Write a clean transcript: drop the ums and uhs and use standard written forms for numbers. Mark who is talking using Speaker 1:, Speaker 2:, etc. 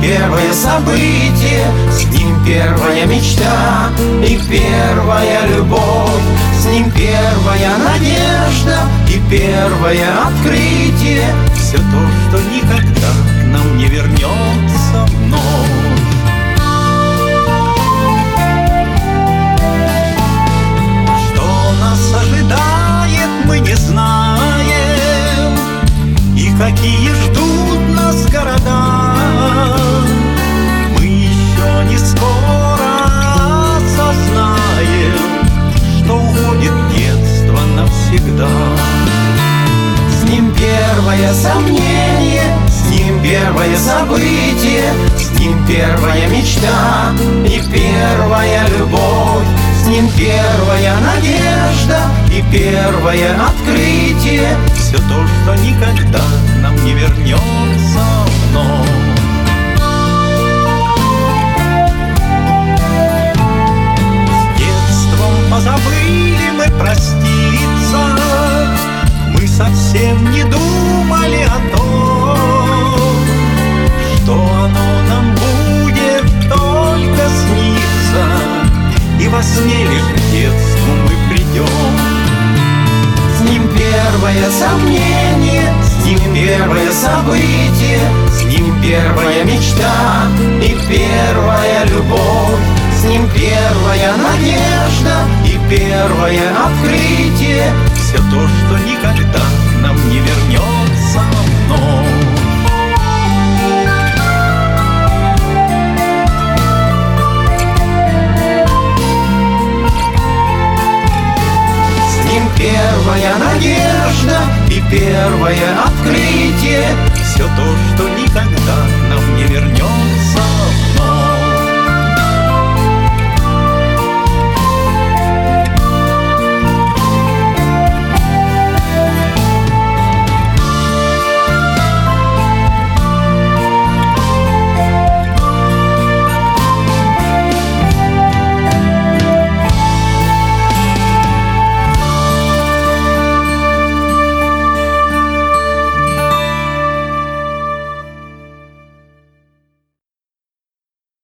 Speaker 1: первое событие, с ним первая мечта и первая любовь, с ним первая надежда и первое открытие.
Speaker 2: Все то, что никогда к нам не вернется вновь. Что нас ожидает, мы не знаем, и какие ждут нас города. Мы еще не скоро осознаем, что уходит детство навсегда.
Speaker 1: С ним первое сомнение, с ним первое событие, с ним первая мечта и первая любовь, с ним первая надежда и первое открытие.
Speaker 2: Все то, что никогда к нам не вернется вновь. С детством позабыли мы проститься, мы совсем не думали о том, что оно нам будет только сниться, и во сне лишь к детству мы придем.
Speaker 1: С ним первое сомнение, с ним первое событие, с ним первая мечта и первая любовь, с ним первая надежда и первое открытие.
Speaker 2: Все то, что никогда